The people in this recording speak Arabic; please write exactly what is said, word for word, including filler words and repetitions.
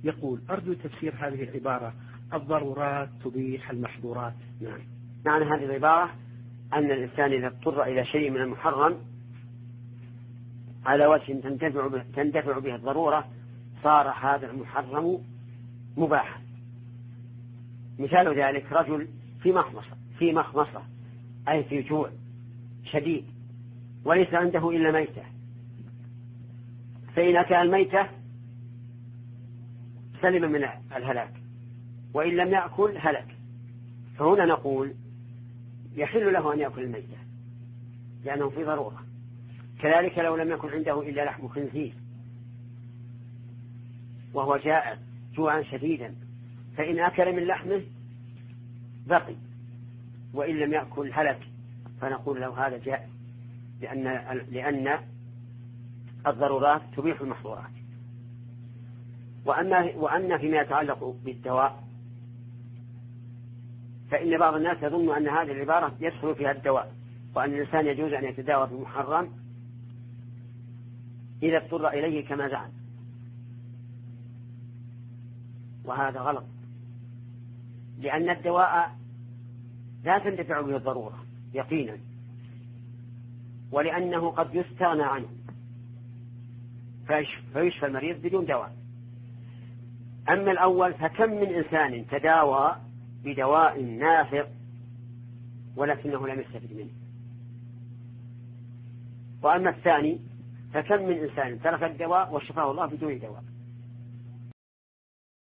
يقول أرجو تفسير هذه العبارة: الضرورات تبيح المحظورات. نعم، معنى هذه العبارة أن الإنسان إذا اضطر إلى شيء من المحرم على وجه تندفع به, تندفع به الضرورة صار هذا المحرم مباحا. مثال ذلك رجل في مخمصة في مخمصة أي في جوع شديد وليس عنده إلا ميتة، فإن أكل الميتة سلم من الهلاك، وإن لم يأكل هلك. فهنا نقول يحل له أن يأكل الميتة لأنه في ضرورة. كذلك لو لم يكن عنده إلا لحم خنزير وهو جائع جوعا شديدا، فإن أكل من لحمه بقي وإن لم يأكل هلك، فنقول له هذا جائع، لأن, لأن الضرورات تبيح المحظورات. وأما, وأما فيما يتعلق بالدواء فإن بعض الناس يظن أن هذه العبارة يدخل فيها الدواء، وأن الإنسان يجوز أن يتداوى بمحرم إذا اضطر إليه كما زعم، وهذا غلط، لأن الدواء لا تندفع به الضرورة يقينا، ولأنه قد يستغنى عنه فيشفى المريض بدون دواء. أما الأول فكم من إنسان تداوى بدواء نافع ولكنه لم يستفد منه. وأما الثاني فكم من إنسان ترك الدواء وشفاه الله بدون دواء.